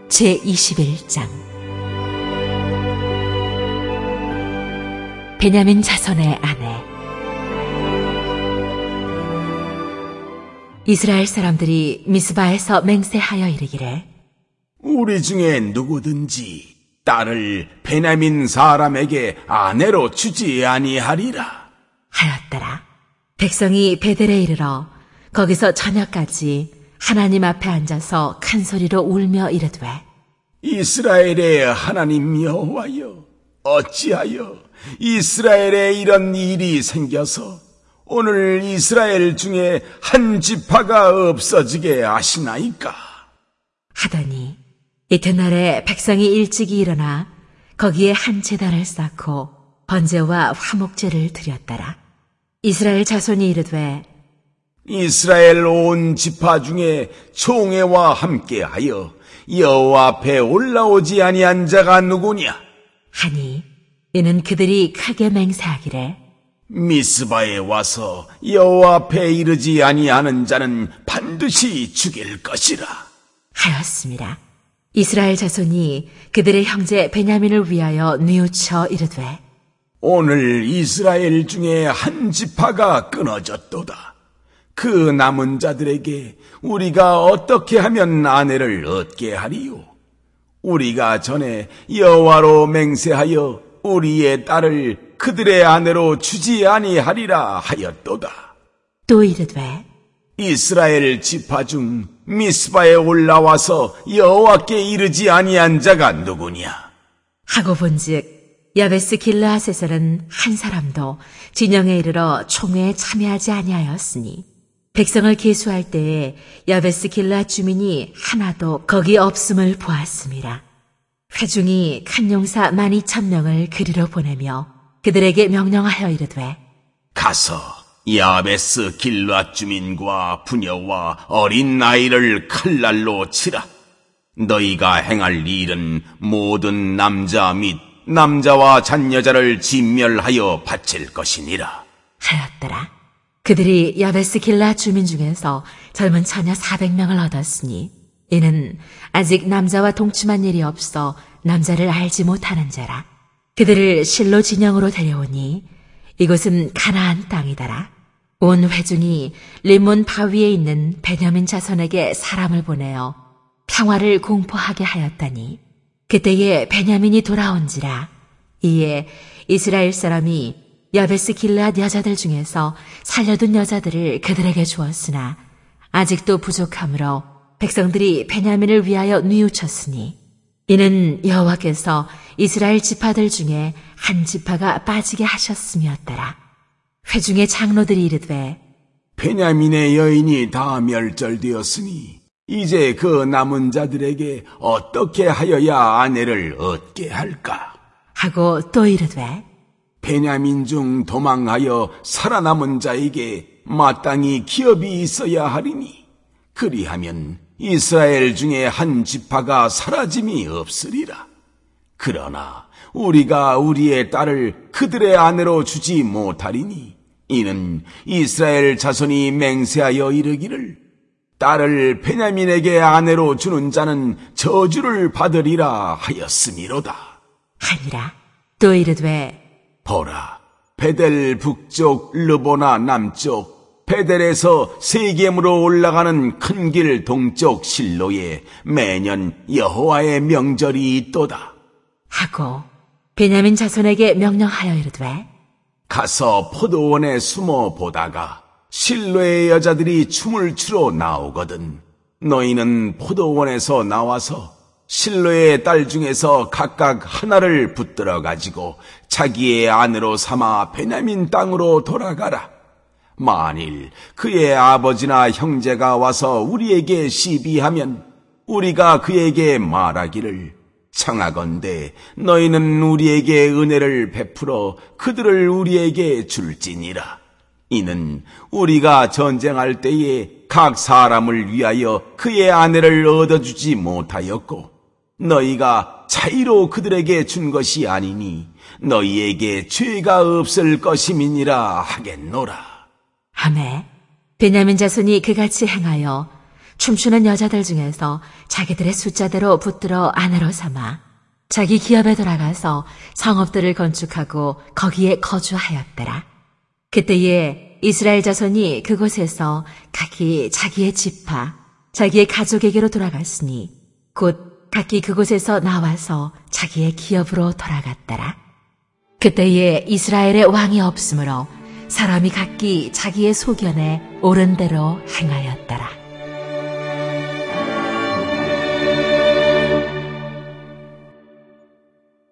제21장 베냐민 자손의 아내. 이스라엘 사람들이 미스바에서 맹세하여 이르기를 우리 중에 누구든지 딸을 베냐민 사람에게 아내로 주지 아니하리라 하였더라. 백성이 베델에 이르러 거기서 저녁까지 하나님 앞에 앉아서 큰 소리로 울며 이르되 이스라엘의 하나님 여호와여, 어찌하여 이스라엘에 이런 일이 생겨서 오늘 이스라엘 중에 한 지파가 없어지게 하시나이까 하더니 이튿날에 백성이 일찍이 일어나 거기에 한 제단을 쌓고 번제와 화목제를 드렸더라. 이스라엘 자손이 이르되 이스라엘 온 지파 중에 총회와 함께하여 여호와 앞에 올라오지 아니한 자가 누구냐 하니 이는 그들이 크게 맹세하기를 미스바에 와서 여호와 앞에 이르지 아니하는 자는 반드시 죽일 것이라 하였습니다. 이스라엘 자손이 그들의 형제 베냐민을 위하여 뉘우쳐 이르되 오늘 이스라엘 중에 한 지파가 끊어졌도다. 그 남은 자들에게 우리가 어떻게 하면 아내를 얻게 하리요? 우리가 전에 여호와로 맹세하여 우리의 딸을 그들의 아내로 주지 아니하리라 하였도다. 또 이르되 이스라엘 지파 중 미스바에 올라와서 여호와께 이르지 아니한 자가 누구냐? 하고 본즉 야베스 길르앗에서는 한 사람도 진영에 이르러 총회에 참여하지 아니하였으니 백성을 계수할 때에 야베스 길르앗 주민이 하나도 거기 없음을 보았음이라. 회중이 큰 용사 12,000명을 그리로 보내며 그들에게 명령하여 이르되 가서 야베스 길르앗 주민과 부녀와 어린 아이를 칼날로 치라. 너희가 행할 일은 모든 남자 및 남자와 잔여자를 진멸하여 바칠 것이니라 하였더라. 그들이 야베스 길르앗 주민 중에서 젊은 처녀 400명을 얻었으니 이는 아직 남자와 동침한 일이 없어 남자를 알지 못하는 자라. 그들을 실로 진영으로 데려오니 이곳은 가나안 땅이더라. 온 회중이 림몬 바위에 있는 베냐민 자손에게 사람을 보내어 평화를 공포하게 하였다니 그때에 베냐민이 돌아온지라. 이에 이스라엘 사람이 야베스 길르앗 여자들 중에서 살려둔 여자들을 그들에게 주었으나 아직도 부족하므로 백성들이 베냐민을 위하여 뉘우쳤으니 이는 여호와께서 이스라엘 지파들 중에 한 지파가 빠지게 하셨음이었더라. 회중의 장로들이 이르되 베냐민의 여인이 다 멸절되었으니 이제 그 남은 자들에게 어떻게 하여야 아내를 얻게 할까? 하고 또 이르되 베냐민 중 도망하여 살아남은 자에게 마땅히 기업이 있어야 하리니 그리하면 이스라엘 중에 한 지파가 사라짐이 없으리라. 그러나 우리가 우리의 딸을 그들의 아내로 주지 못하리니 이는 이스라엘 자손이 맹세하여 이르기를 딸을 베냐민에게 아내로 주는 자는 저주를 받으리라 하였음이로다 하니라. 또 이르되 보라, 베델 북쪽 르보나 남쪽 베델에서 세겜으로 올라가는 큰 길 동쪽 실로에 매년 여호와의 명절이 있도다 하고 베냐민 자손에게 명령하여 이르되 가서 포도원에 숨어 보다가 실로의 여자들이 춤을 추러 나오거든 너희는 포도원에서 나와서 실로의 딸 중에서 각각 하나를 붙들어 가지고 자기의 아내로 삼아 베냐민 땅으로 돌아가라. 만일 그의 아버지나 형제가 와서 우리에게 시비하면 우리가 그에게 말하기를 청하건대 너희는 우리에게 은혜를 베풀어 그들을 우리에게 줄지니라. 이는 우리가 전쟁할 때에 각 사람을 위하여 그의 아내를 얻어주지 못하였고 너희가 차이로 그들에게 준 것이 아니니 너희에게 죄가 없을 것임이니라 하겠노라. 하매 베냐민 자손이 그같이 행하여 춤추는 여자들 중에서 자기들의 숫자대로 붙들어 아내로 삼아 자기 기업에 돌아가서 성읍들을 건축하고 거기에 거주하였더라. 그때에 이스라엘 자손이 그곳에서 각기 자기의 지파, 자기의 가족에게로 돌아갔으니 곧 각기 그곳에서 나와서 자기의 기업으로 돌아갔더라. 그때에 이스라엘의 왕이 없으므로 사람이 각기 자기의 소견에 옳은 대로 행하였더라.